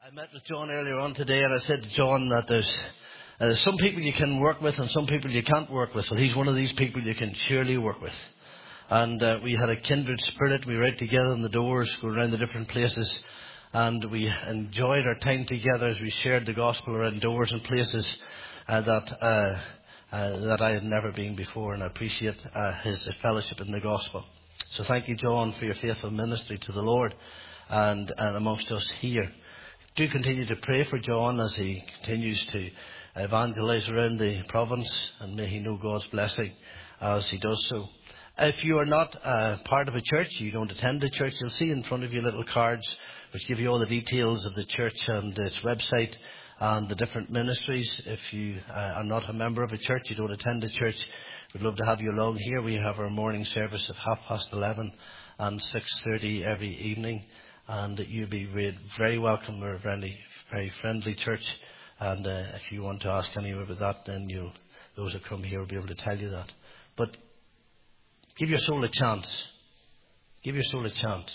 I met with John earlier on today, and I said to John that there's some people you can work with and some people you can't work with. Well, he's one of these people you can surely work with. And we had a kindred spirit. We were out together on the doors, going around the different places, and we enjoyed our time together as we shared the gospel around doors and places that I had never been before, and I appreciate his fellowship in the gospel. So thank you, John, for your faithful ministry to the Lord and amongst us here. Do continue to pray for John as he continues to evangelise around the province, and may he know God's blessing as he does so. If you are not part of a church, you don't attend a church, you'll see in front of you little cards which give you all the details of the church and its website and the different ministries. If you are not a member of a church, you don't attend a church, we'd love to have you along here. We have our morning service at 11:30 and 6:30 every evening. And you'll be very welcome. We're a very, very friendly church. And if you want to ask anyone about that, then those that come here will be able to tell you that. But give your soul a chance. Give your soul a chance.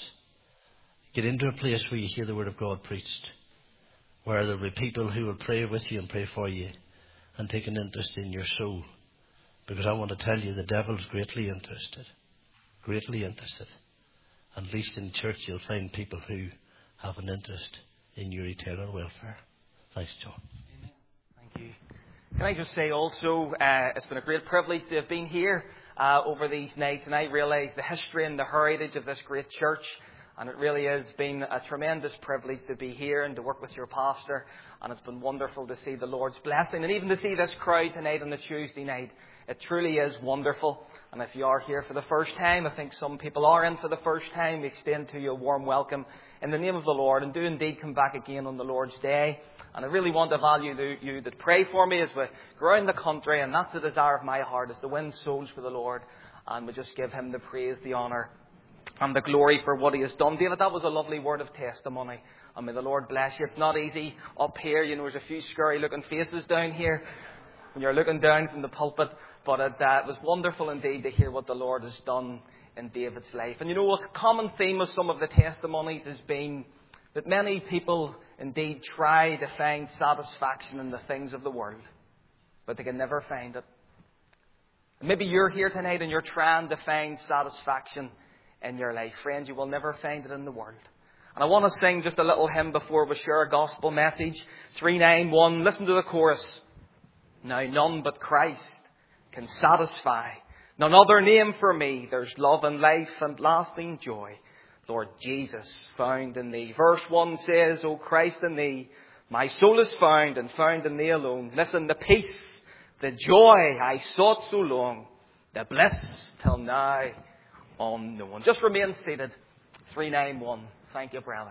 Get into a place where you hear the word of God preached, where there will be people who will pray with you and pray for you and take an interest in your soul. Because I want to tell you, the devil's greatly interested. Greatly interested. At least in church you'll find people who have an interest in your eternal welfare. Thanks, John. Amen. Thank you. Can I just say also, it's been a great privilege to have been here over these nights, and I realise the history and the heritage of this great church, and it really has been a tremendous privilege to be here and to work with your pastor, and it's been wonderful to see the Lord's blessing, and even to see this crowd tonight on the Tuesday night. It truly is wonderful. And if you are here for the first time, I think some people are in for the first time, we extend to you a warm welcome in the name of the Lord. And do indeed come back again on the Lord's Day. And I really want to value you that pray for me as we go around the country. And that's the desire of my heart, is to win souls for the Lord. And we just give him the praise, the honour and the glory for what he has done. David, that was a lovely word of testimony. And may the Lord bless you. It's not easy up here. You know, there's a few scary looking faces down here when you're looking down from the pulpit. But it was wonderful indeed to hear what the Lord has done in David's life. And you know, a common theme of some of the testimonies has been that many people indeed try to find satisfaction in the things of the world, but they can never find it. And maybe you're here tonight and you're trying to find satisfaction in your life. Friends, you will never find it in the world. And I want to sing just a little hymn before we share a gospel message. 391. Listen to the chorus. Now none but Christ can satisfy, none other name for me. There's love and life and lasting joy, Lord Jesus, found in thee. Verse 1 says, O Christ in thee, my soul is found, and found in thee alone. Listen, the peace, the joy I sought so long, the bliss till now unknown. Just remain seated. 391. Thank you, brother.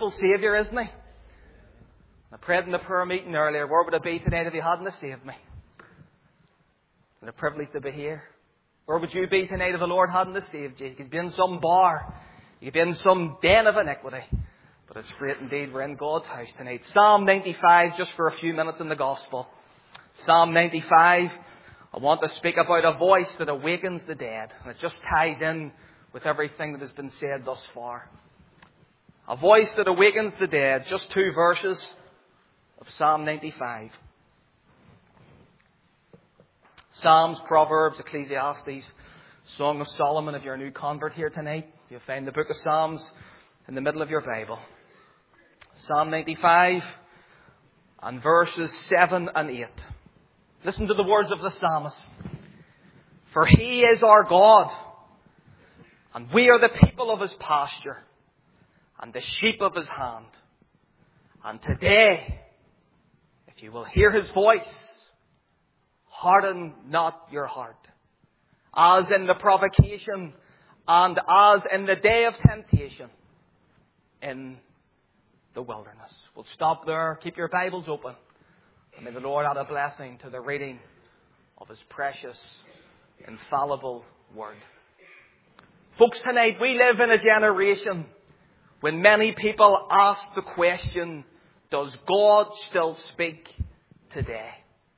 wonderful Saviour, isn't He? I prayed in the prayer meeting earlier, where would I be tonight if He hadn't saved me? It's a privilege to be here. Where would you be tonight if the Lord hadn't saved you? You could be in some bar. You could be in some den of iniquity. But it's great indeed we're in God's house tonight. Psalm 95, just for a few minutes in the Gospel. Psalm 95, I want to speak about a voice that awakens the dead. And it just ties in with everything that has been said thus far. A voice that awakens the dead. Just 2 verses of Psalm 95. Psalms, Proverbs, Ecclesiastes, Song of Solomon. If you're a new convert here tonight, you'll find the book of Psalms in the middle of your Bible. Psalm 95 and verses 7 and 8. Listen to the words of the psalmist. For He is our God, and we are the people of His pasture, and the sheep of His hand. And today, if you will hear His voice, harden not your heart, as in the provocation and as in the day of temptation in the wilderness. We'll stop there. Keep your Bibles open. And may the Lord add a blessing to the reading of His precious, infallible Word. Folks, tonight we live in a generation when many people ask the question, does God still speak today?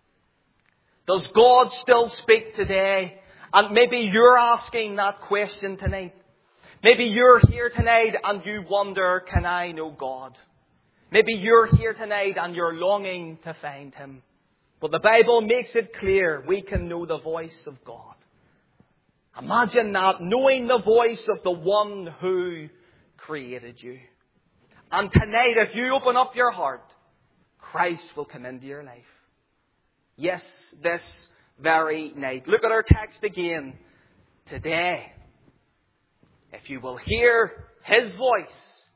Does God still speak today? And maybe you're asking that question tonight. Maybe you're here tonight and you wonder, can I know God? Maybe you're here tonight and you're longing to find Him. But the Bible makes it clear we can know the voice of God. Imagine that, knowing the voice of the one who created you. And tonight, if you open up your heart, Christ will come into your life. Yes, this very night. Look at our text again. Today, if you will hear His voice,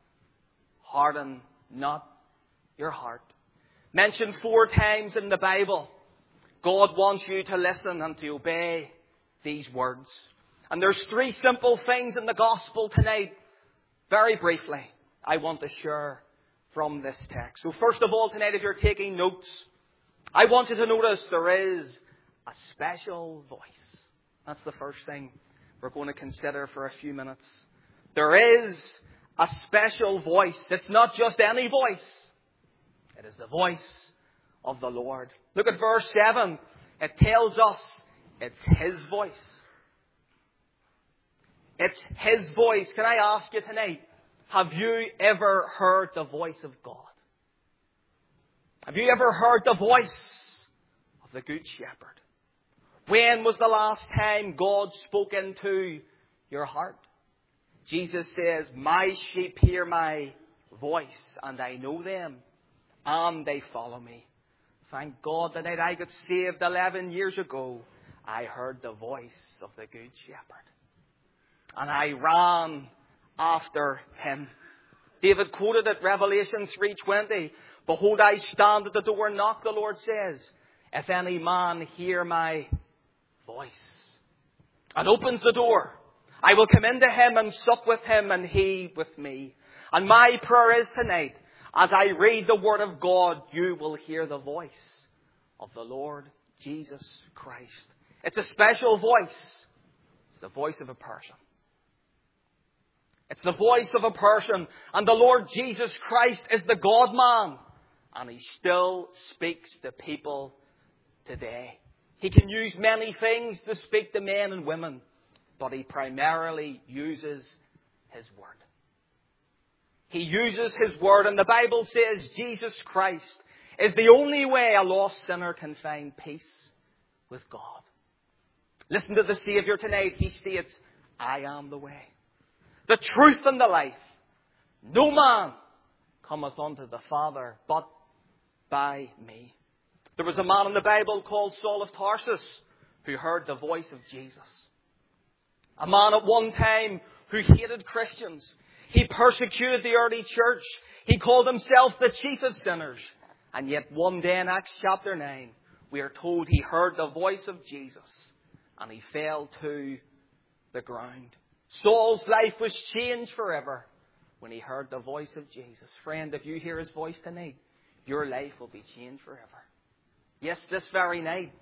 harden not your heart. Mentioned 4 times in the Bible, God wants you to listen and to obey these words. And there's 3 simple things in the Gospel tonight, very briefly, I want to share from this text. So first of all tonight, if you're taking notes, I want you to notice there is a special voice. That's the first thing we're going to consider for a few minutes. There is a special voice. It's not just any voice. It is the voice of the Lord. Look at verse 7. It tells us it's His voice. It's His voice. Can I ask you tonight, have you ever heard the voice of God? Have you ever heard the voice of the Good Shepherd? When was the last time God spoke into your heart? Jesus says, my sheep hear my voice, and I know them, and they follow me. Thank God that I got saved 11 years ago. I heard the voice of the Good Shepherd. And I ran after Him. David quoted at Revelation 3:20, behold, I stand at the door and knock, the Lord says, if any man hear my voice and opens the door, I will come into him and sup with him and he with me. And my prayer is tonight, as I read the Word of God, you will hear the voice of the Lord Jesus Christ. It's a special voice. It's the voice of a person. It's the voice of a person. And the Lord Jesus Christ is the God-man. And He still speaks to people today. He can use many things to speak to men and women, but He primarily uses His Word. He uses His Word, and the Bible says Jesus Christ is the only way a lost sinner can find peace with God. Listen to the Savior tonight. He states, I am the way, the truth and the life. No man cometh unto the Father but by me. There was a man in the Bible called Saul of Tarsus who heard the voice of Jesus. A man at one time who hated Christians. He persecuted the early church. He called himself the chief of sinners. And yet one day in Acts chapter 9, we are told he heard the voice of Jesus and he fell to the ground. Saul's life was changed forever when he heard the voice of Jesus. Friend, if you hear his voice tonight, your life will be changed forever. Yes, this very night,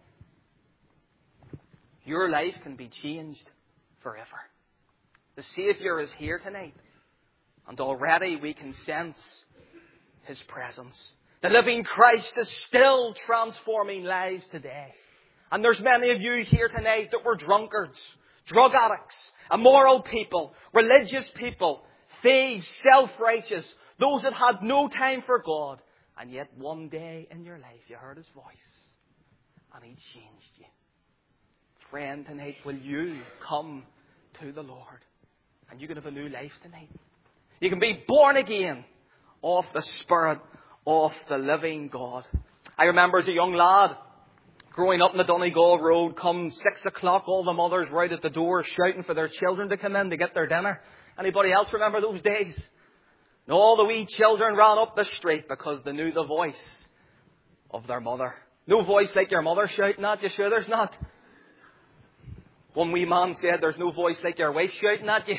your life can be changed forever. The Saviour is here tonight, and already we can sense his presence. The living Christ is still transforming lives today. And there's many of you here tonight that were drunkards, drug addicts, immoral people, religious people, thieves, self-righteous, those that had no time for God. And yet one day in your life you heard his voice and he changed you. Friend, tonight will you come to the Lord and you can have a new life tonight. You can be born again of the Spirit of the living God. I remember as a young lad, growing up in the Donegal Road, come 6 o'clock, all the mothers were out at the door shouting for their children to come in to get their dinner. Anybody else remember those days? And all the wee children ran up the street because they knew the voice of their mother. No voice like your mother shouting at you, sure there's not. One wee man said, there's no voice like your wife shouting at you.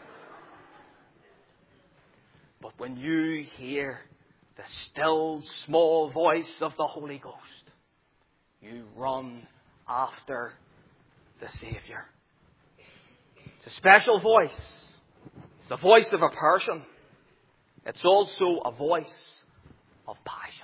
But when you hear the still small voice of the Holy Ghost, you run after the Saviour. It's a special voice. It's the voice of a person. It's also a voice of passion.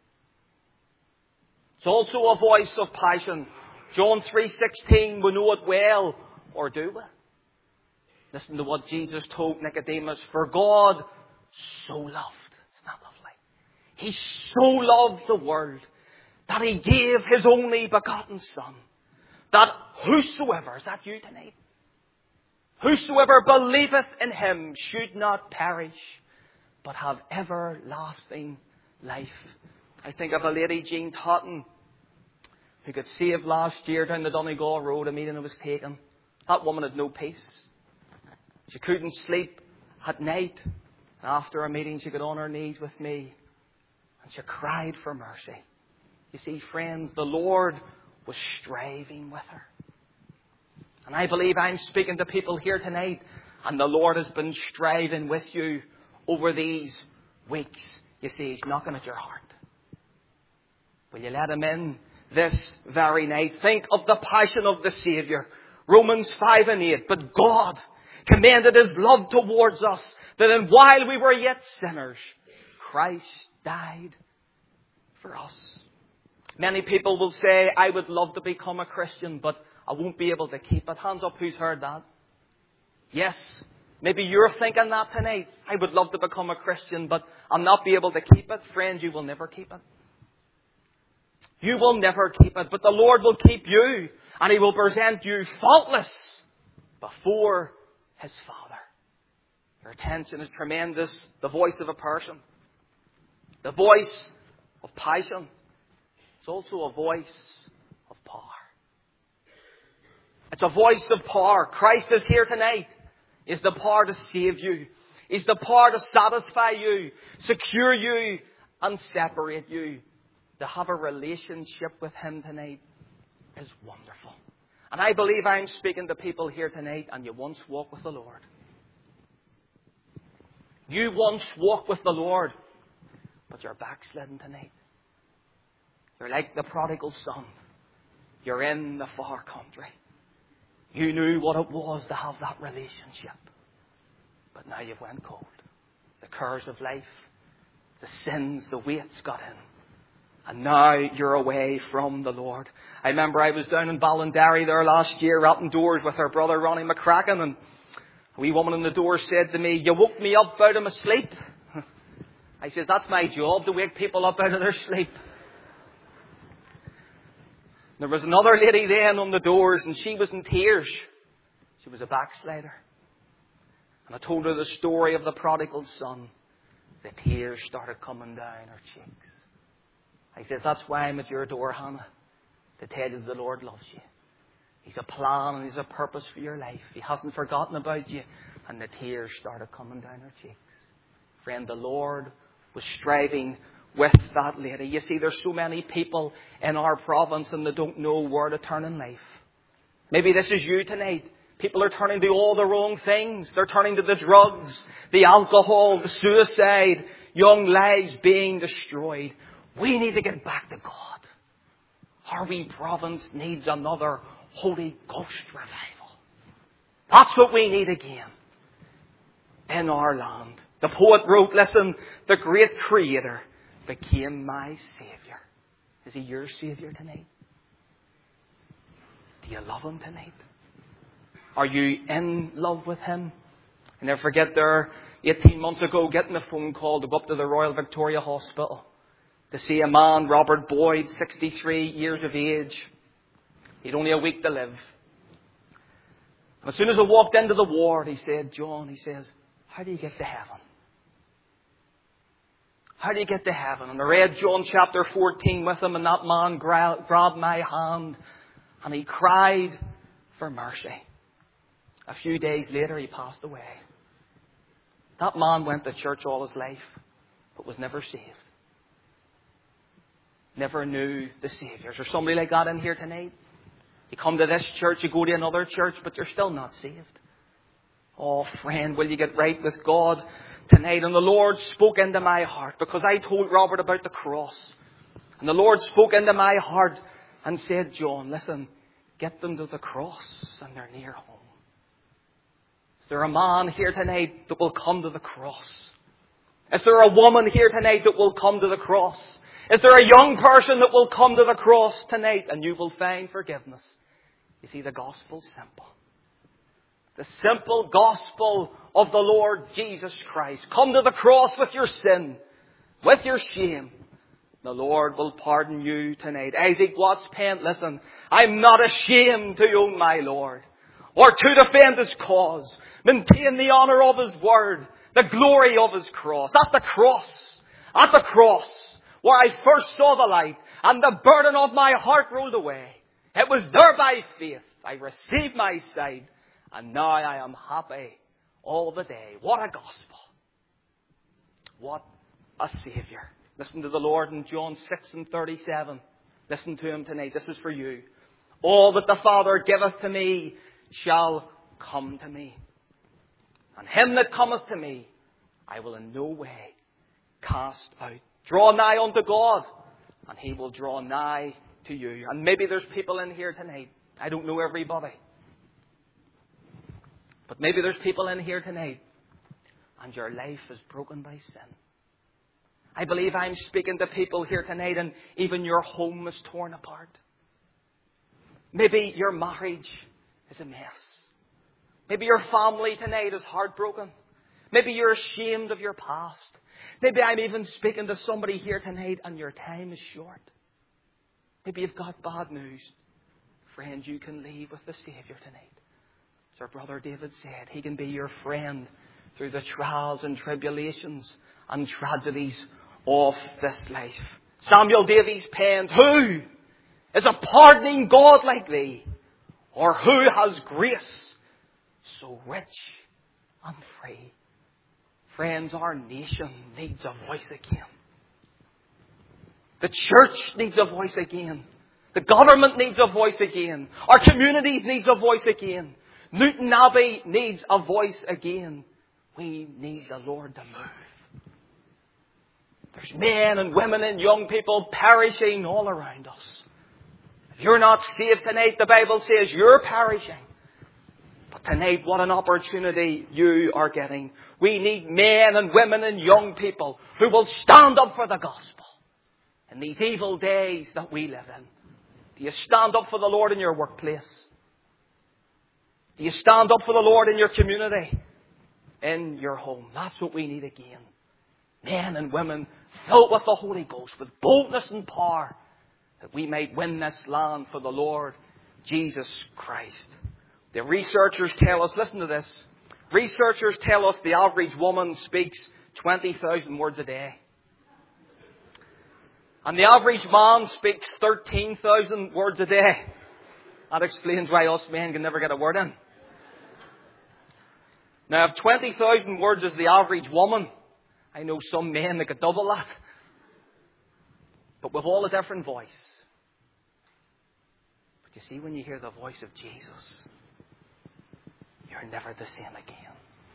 It's also a voice of passion. John 3:16, we know it well, or do we? Listen to what Jesus told Nicodemus. For God so loved. Isn't that lovely? He so loved the world that he gave his only begotten Son. That whosoever, is that you tonight? Whosoever believeth in him should not perish, but have everlasting life. I think of a lady, Jean Totten, who got saved last year down the Donegal Road. A meeting was taken. That woman had no peace. She couldn't sleep at night. And after a meeting, she got on her knees with me and she cried for mercy. You see, friends, the Lord was striving with her. And I believe I'm speaking to people here tonight, and the Lord has been striving with you over these weeks. You see, he's knocking at your heart. Will you let him in this very night? Think of the passion of the Saviour. Romans 5:8. But God commended his love towards us, that in while we were yet sinners, Christ died for us. Many people will say, I would love to become a Christian, but I won't be able to keep it. Hands up, who's heard that? Yes, maybe you're thinking that tonight. I would love to become a Christian, but I'll not be able to keep it. Friends, you will never keep it. You will never keep it, but the Lord will keep you, and he will present you faultless before his Father. Your attention is tremendous. The voice of a person. The voice of passion. It's also a voice of power. It's a voice of power. Christ is here tonight. Is the power to save you. Is the power to satisfy you, secure you, and separate you. To have a relationship with him tonight is wonderful. And I believe I'm speaking to people here tonight, and you once walked with the Lord. You once walked with the Lord, but you're backsliding tonight. You're like the prodigal son. You're in the far country. You knew what it was to have that relationship. But now you've went cold. The cares of life, the sins, the weight's got in. And now you're away from the Lord. I remember I was down in Ballinderry there last year, rapping doors with our brother Ronnie McCracken, and a wee woman in the door said to me, you woke me up out of my sleep. I says, that's my job, to wake people up out of their sleep. There was another lady then on the doors, and she was in tears. She was a backslider. And I told her the story of the prodigal son. The tears started coming down her cheeks. I says, that's why I'm at your door, Hannah, to tell you the Lord loves you. He's a plan and he's a purpose for your life. He hasn't forgotten about you. And the tears started coming down her cheeks. Friend, the Lord was striving with that lady. You see, there's so many people in our province and they don't know where to turn in life. Maybe this is you tonight. People are turning to all the wrong things. They're turning to the drugs, the alcohol, the suicide, young lives being destroyed. We need to get back to God. Our wee province needs another Holy Ghost revival. That's what we need again in our land. The poet wrote, listen, the great Creator became my Saviour. Is He your Saviour tonight? Do you love Him tonight? Are you in love with Him? I never forget there, 18 months ago, getting a phone call to go up to the Royal Victoria Hospital to see a man, Robert Boyd, 63 years of age. He'd only a week to live. And as soon as I walked into the ward, he said, John, he says, how do you get to heaven? How do you get to heaven? And I read John chapter 14 with him, and that man grabbed my hand and he cried for mercy. A few days later, he passed away. That man went to church all his life, but was never saved. Never knew the Saviour. Is there somebody like that in here tonight? You come to this church, you go to another church, but you're still not saved. Oh, friend, will you get right with God tonight? And the Lord spoke into my heart, because I told Robert about the cross. And the Lord spoke into my heart and said, John, listen, get them to the cross and they're near home. Is there a man here tonight that will come to the cross? Is there a woman here tonight that will come to the cross? Is there a young person that will come to the cross tonight and you will find forgiveness? You see, the gospel's simple. The simple gospel of the Lord Jesus Christ. Come to the cross with your sin, with your shame. The Lord will pardon you tonight. Isaac Watts penned, listen, I'm not ashamed to own my Lord, or to defend His cause, maintain the honour of His word, the glory of His cross. At the cross, where I first saw the light, and the burden of my heart rolled away. It was there by faith I received my sight, and now I am happy all the day. What a gospel. What a Saviour. Listen to the Lord in John 6:37. Listen to Him tonight. This is for you. All that the Father giveth to me shall come to me. And him that cometh to me, I will in no way cast out. Draw nigh unto God, and He will draw nigh to you. And maybe there's people in here tonight. I don't know everybody. But maybe there's people in here tonight, and your life is broken by sin. I believe I'm speaking to people here tonight, and even your home is torn apart. Maybe your marriage is a mess. Maybe your family tonight is heartbroken. Maybe you're ashamed of your past. Maybe I'm even speaking to somebody here tonight and your time is short. Maybe you've got bad news. Friend, you can leave with the Saviour tonight. As our brother David said, He can be your friend through the trials and tribulations and tragedies of this life. Samuel Davies penned, who is a pardoning God like Thee? Or who has grace so rich and free? Friends, our nation needs a voice again. The church needs a voice again. The government needs a voice again. Our community needs a voice again. Newton Abbey needs a voice again. We need the Lord to move. There's men and women and young people perishing all around us. If you're not saved tonight, the Bible says you're perishing. But tonight, what an opportunity you are getting. We need men and women and young people who will stand up for the gospel in these evil days that we live in. Do you stand up for the Lord in your workplace? Do you stand up for the Lord in your community? In your home? That's what we need again. Men and women filled with the Holy Ghost, with boldness and power, that we might win this land for the Lord Jesus Christ. The researchers tell us, listen to this, researchers tell us the average woman speaks 20,000 words a day. And the average man speaks 13,000 words a day. That explains why us men can never get a word in. Now, if 20,000 words is the average woman, I know some men that could double that. But we've all a different voice. But you see, when you hear the voice of Jesus, you're never the same again.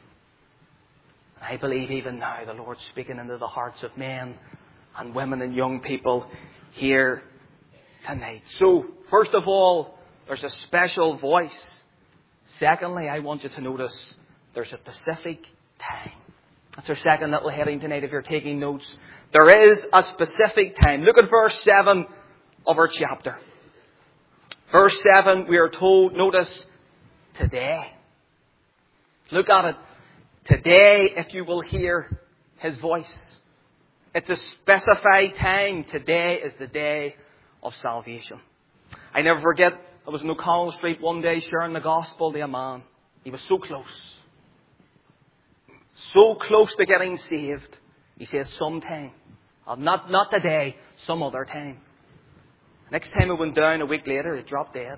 I believe even now the Lord's speaking into the hearts of men and women and young people here tonight. So, first of all, there's a special voice. Secondly, I want you to notice there's a specific time. That's our second little heading tonight if you're taking notes. There is a specific time. Look at verse 7 of our chapter. Verse 7, we are told, notice, today. Look at it. Today, if you will hear His voice. It's a specified time. Today is the day of salvation. I never forget, I was in O'Connell Street one day sharing the gospel to a man. He was so close. So close to getting saved. He said, sometime. Not today, some other time. Next time it went down a week later, it dropped dead.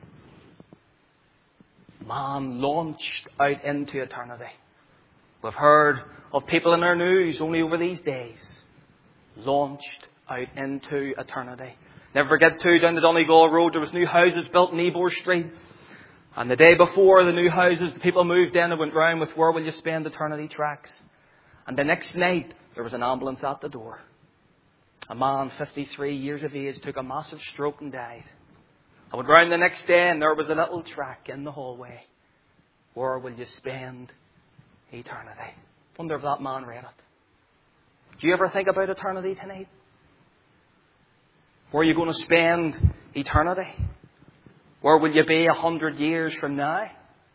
Man launched out into eternity. We've heard of people in our news only over these days. Launched out into eternity. Never forget too, down the Donegal Road, there was new houses built in Ebor Street. And the day before the new houses, the people moved in and went round with where will you spend eternity tracts. And the next night, there was an ambulance at the door. A man, 53 years of age, took a massive stroke and died. I went round the next day and there was a little track in the hallway. Where will you spend eternity? Wonder if that man read it. Do you ever think about eternity tonight? Where are you going to spend eternity? Where will you be 100 years from now?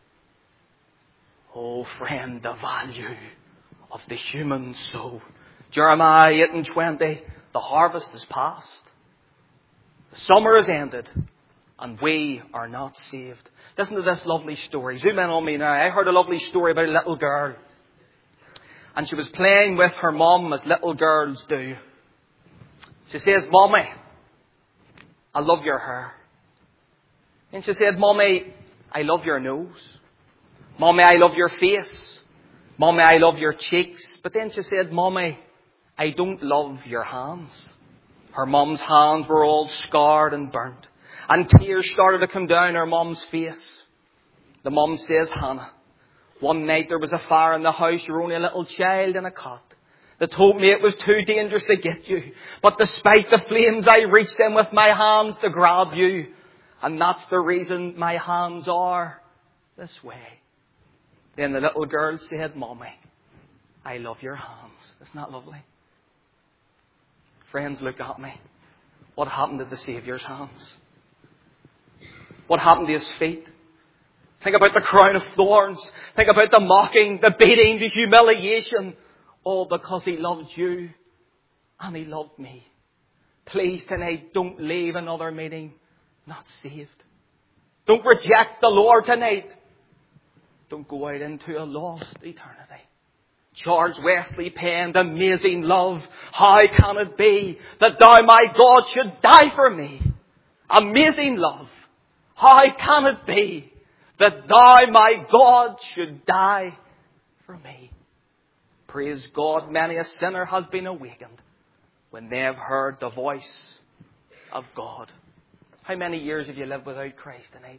Oh friend, the value of the human soul. Jeremiah 8:20, the harvest is past. The summer is ended. And we are not saved. Listen to this lovely story. Zoom in on me now. I heard a lovely story about a little girl. And she was playing with her mum as little girls do. She says, Mommy, I love your hair. And she said, Mommy, I love your nose. Mommy, I love your face. Mommy, I love your cheeks. But then she said, Mommy, I don't love your hands. Her mum's hands were all scarred and burnt. And tears started to come down her mum's face. The mum says, Hannah, one night there was a fire in the house. You were only a little child in a cot. They told me it was too dangerous to get you. But despite the flames, I reached in with my hands to grab you. And that's the reason my hands are this way. Then the little girl said, Mommy, I love your hands. Isn't that lovely? Friends, look at me. What happened to the Saviour's hands? What happened to His feet? Think about the crown of thorns. Think about the mocking, the beating, the humiliation. All because He loved you and He loved me. Please tonight, don't leave another meeting not saved. Don't reject the Lord tonight. Don't go out into a lost eternity. George Wesley penned, amazing love. How can it be that thou, my God, should die for me? Amazing love. How can it be that thou, my God, should die for me? Praise God, many a sinner has been awakened when they have heard the voice of God. How many years have you lived without Christ tonight?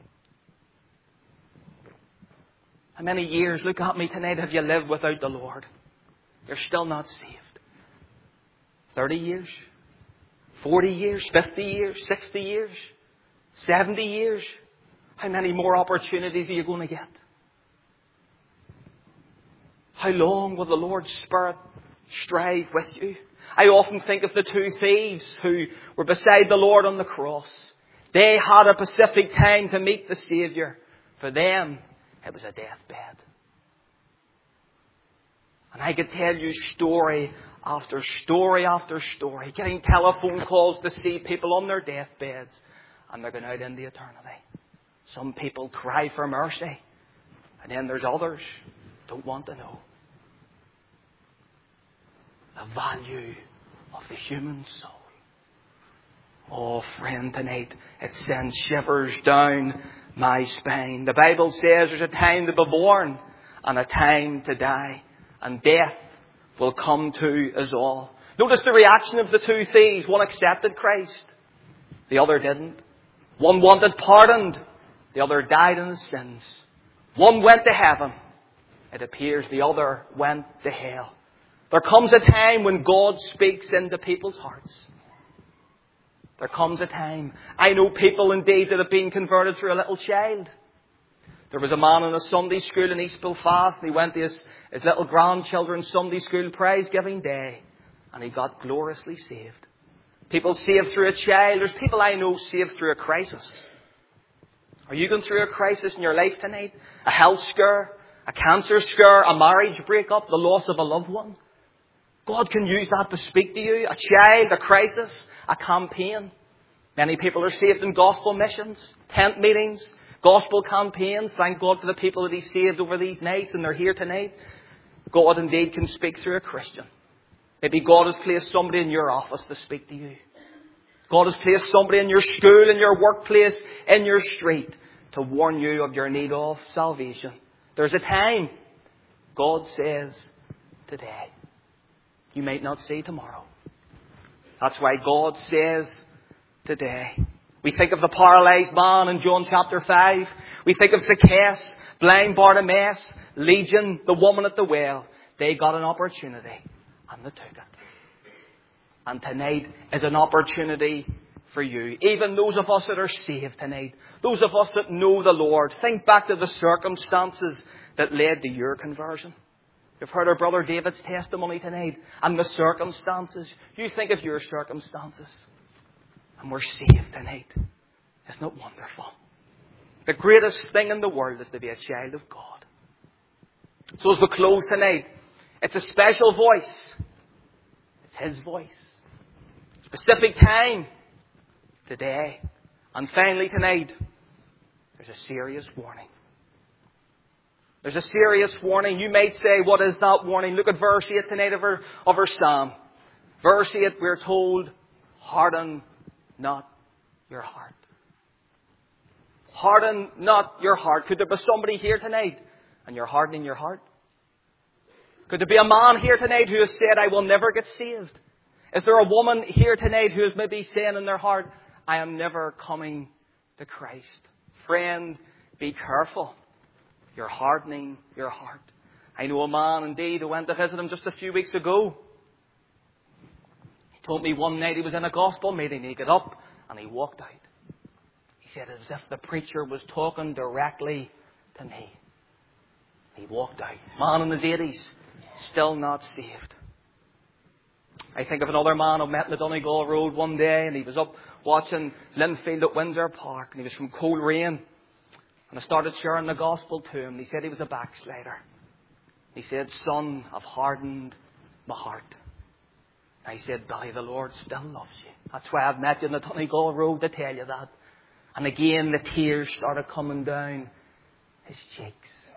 How many years, look at me tonight, have you lived without the Lord? You're still not saved. 30 years? 40 years? 50 years? 60 years? 70 years? How many more opportunities are you going to get? How long will the Lord's Spirit strive with you? I often think of the two thieves who were beside the Lord on the cross. They had a specific time to meet the Saviour. For them, it was a deathbed. And I could tell you story after story after story, getting telephone calls to see people on their deathbeds. And they're going out into eternity. Some people cry for mercy. And then there's others who don't want to know. The value of the human soul. Oh, friend, tonight it sends shivers down my spine. The Bible says there's a time to be born and a time to die. And death will come to us all. Notice the reaction of the two thieves. One accepted Christ. The other didn't. One wanted pardoned. The other died in his sins. One went to heaven. It appears the other went to hell. There comes a time when God speaks into people's hearts. There comes a time. I know people indeed that have been converted through a little child. There was a man in a Sunday school in East Belfast, and he went to his little grandchildren's Sunday school prize-giving day, and he got gloriously saved. People saved through a child. There's people I know saved through a crisis. Are you going through a crisis in your life tonight? A health scare, a cancer scare, a marriage breakup, the loss of a loved one? God can use that to speak to you. A child, a crisis, a campaign. Many people are saved in gospel missions, tent meetings, gospel campaigns. Thank God for the people that He saved over these nights, and they're here tonight. God indeed can speak through a Christian. Maybe God has placed somebody in your office to speak to you. God has placed somebody in your school, in your workplace, in your street to warn you of your need of salvation. There's a time. God says today. You might not see tomorrow. That's why God says today. We think of the paralyzed man in John chapter 5. We think of Zacchaeus, blind Bartimaeus, Legion, the woman at the well. They got an opportunity and they took it. And tonight is an opportunity for you. Even those of us that are saved tonight, those of us that know the Lord, think back to the circumstances that led to your conversion. You've heard our brother David's testimony tonight and the circumstances. You think of your circumstances and we're saved tonight. Isn't it wonderful? The greatest thing in the world is to be a child of God. So as we close tonight, it's a special voice. It's His voice. Specific time today. And finally tonight, there's a serious warning. There's a serious warning. You might say, what is that warning? Look at verse 8 tonight of our psalm. Verse 8, we're told, harden not your heart. Harden not your heart. Could there be somebody here tonight and you're hardening your heart? Could there be a man here tonight who has said, I will never get saved? Is there a woman here tonight who is maybe saying in their heart, I am never coming to Christ? Friend, be careful. You're hardening your heart. I know a man indeed who went to visit him just a few weeks ago. He told me one night he was in a gospel meeting. He got up and he walked out. He said it was as if the preacher was talking directly to me. He walked out. Man in his 80s, still not saved. I think of another man I met in the Donegal Road one day, and he was up watching Linfield at Windsor Park, and he was from Coleraine. And I started sharing the gospel to him. He said he was a backslider. He said, son, I've hardened my heart. And I said, Billy, the Lord still loves you. That's why I've met you in the Donegal Road to tell you that. And again, the tears started coming down his cheeks.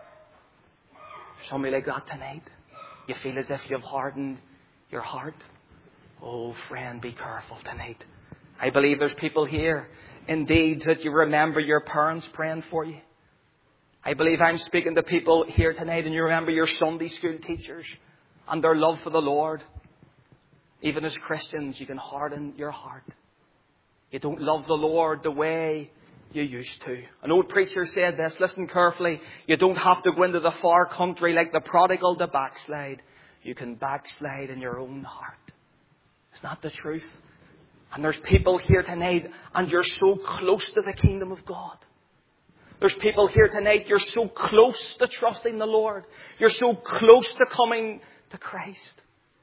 Somebody like that tonight, you feel as if you've hardened your heart. Oh, friend, be careful tonight. I believe there's people here, indeed, that you remember your parents praying for you. I believe I'm speaking to people here tonight and you remember your Sunday school teachers and their love for the Lord. Even as Christians, you can harden your heart. You don't love the Lord the way you used to. An old preacher said this, listen carefully, you don't have to go into the far country like the prodigal to backslide. You can backslide in your own heart. Isn't that the truth? And there's people here tonight and you're so close to the kingdom of God. There's people here tonight, you're so close to trusting the Lord. You're so close to coming to Christ.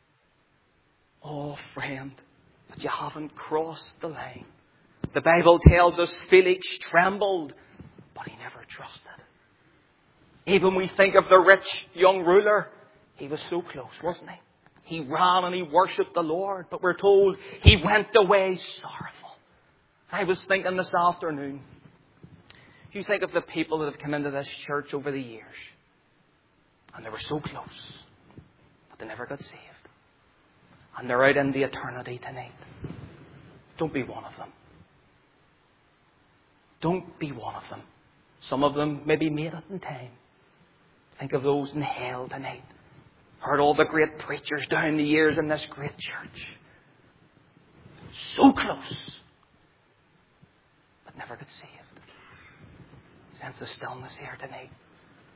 Oh, friend, but you haven't crossed the line. The Bible tells us Felix trembled, but he never trusted. Even we think of the rich young ruler, he was so close, wasn't he? He ran and he worshipped the Lord, but we're told he went away sorrowful. I was thinking this afternoon, you think of the people that have come into this church over the years, and they were so close, but they never got saved. And they're out in the eternity tonight. Don't be one of them. Don't be one of them. Some of them maybe made it in time. Think of those in hell tonight. Heard all the great preachers down the years in this great church. So close, but never got saved. Sense of stillness here tonight.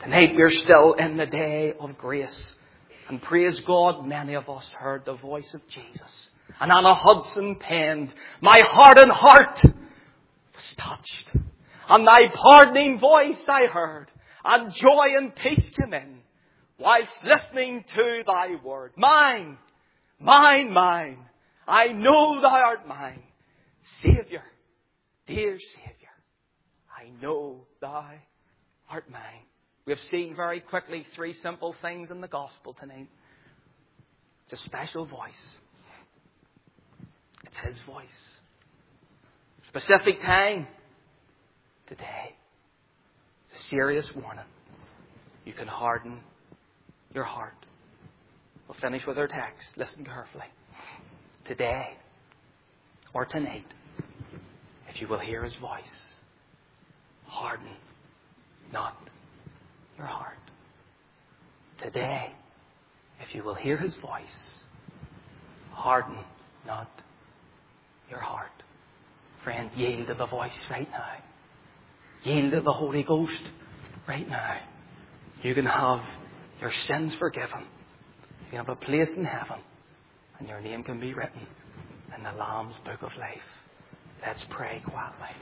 Tonight we're still in the day of grace. And praise God, many of us heard the voice of Jesus. And Anna Hudson penned, "My hardened heart was touched. And thy pardoning voice I heard. And joy and peace came in, whilst listening to thy word. Mine, mine, mine. I know thou art mine. Saviour, dear Saviour, I know thou art mine." We have seen very quickly three simple things in the gospel tonight. It's a special voice. It's His voice. Specific time. Today. It's a serious warning. You can harden your heart. We'll finish with our text. Listen carefully. Today or tonight, if you will hear His voice, harden not your heart. Today, if you will hear His voice, harden not your heart. Friend, yield to the voice right now. Yield to the Holy Ghost right now. You can have your sins forgiven. You can have a place in heaven. And your name can be written in the Lamb's Book of Life. Let's pray quietly.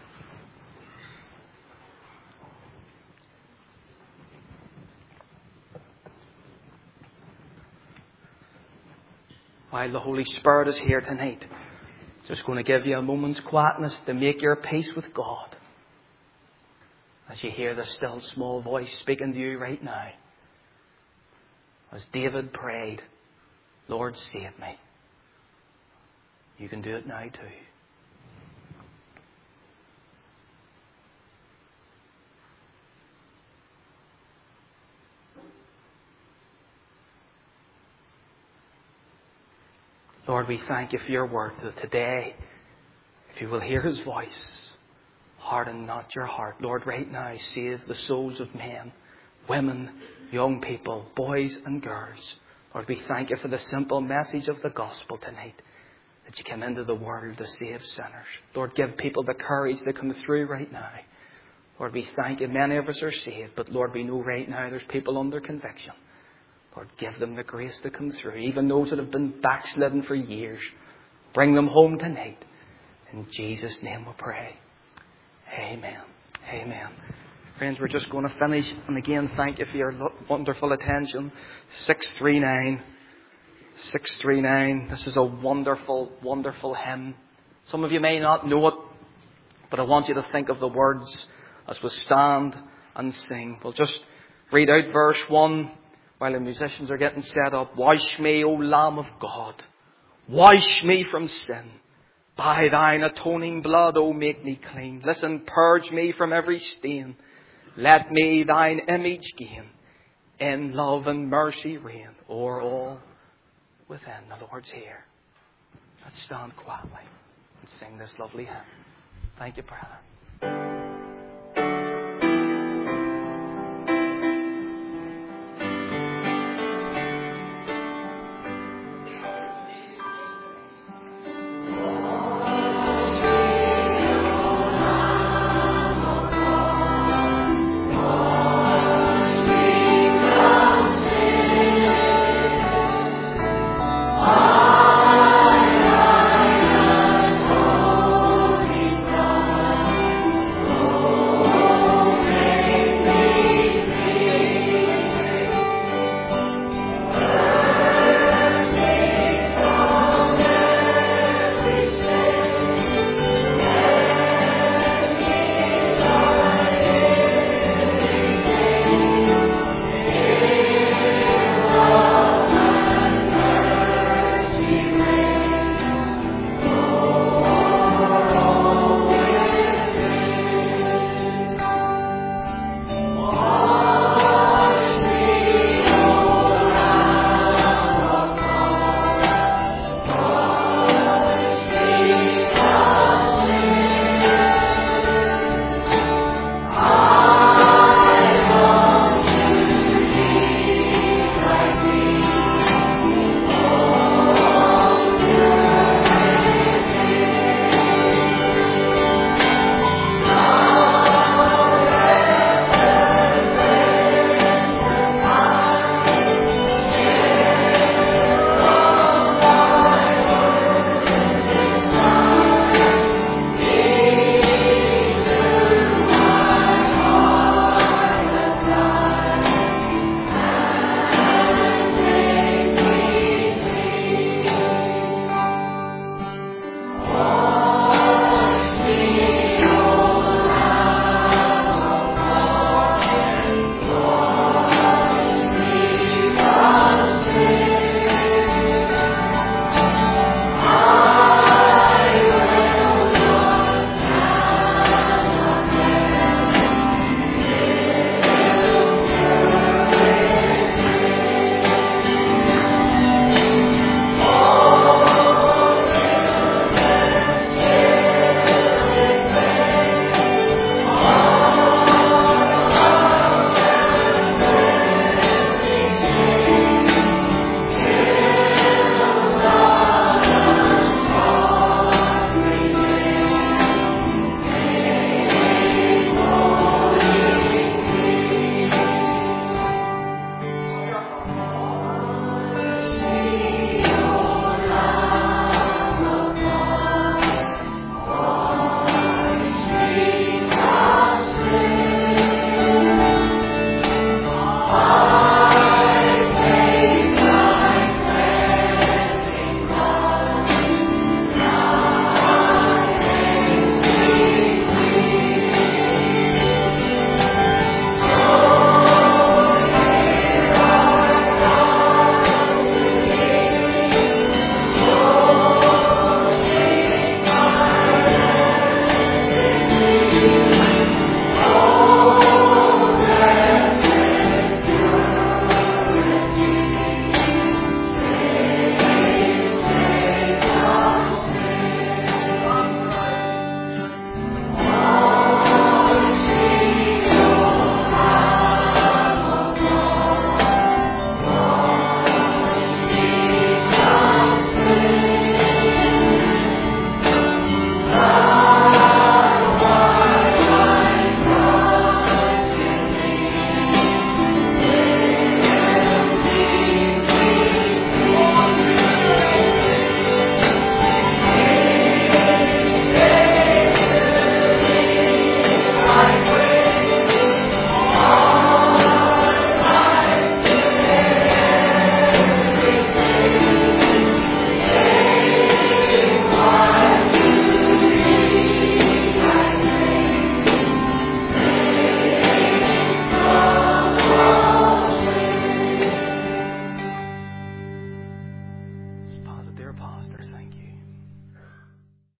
While the Holy Spirit is here tonight, just going to give you a moment's quietness to make your peace with God. As you hear the still small voice speaking to you right now. As David prayed, "Lord, save me." You can do it now too. Lord, we thank you for your word that today, if you will hear His voice, harden not your heart. Lord, right now, save the souls of men, women, young people, boys and girls. Lord, we thank you for the simple message of the gospel tonight, that you came into the world to save sinners. Lord, give people the courage to come through right now. Lord, we thank you. Many of us are saved, but Lord, we know right now there's people under conviction. Lord, give them the grace to come through. Even those that have been backslidden for years, bring them home tonight. In Jesus' name we pray. Amen. Amen. Friends, we're just going to finish. And again, thank you for your wonderful attention. 639. 639. This is a wonderful, wonderful hymn. Some of you may not know it, but I want you to think of the words as we stand and sing. We'll just read out verse 1 while the musicians are getting set up. "Wash me, O Lamb of God. Wash me from sin. By thine atoning blood, O make me clean. Listen, purge me from every stain. Let me thine image gain. In love and mercy reign o'er all within." The Lord's here. Let's stand quietly and sing this lovely hymn. Thank you, brother.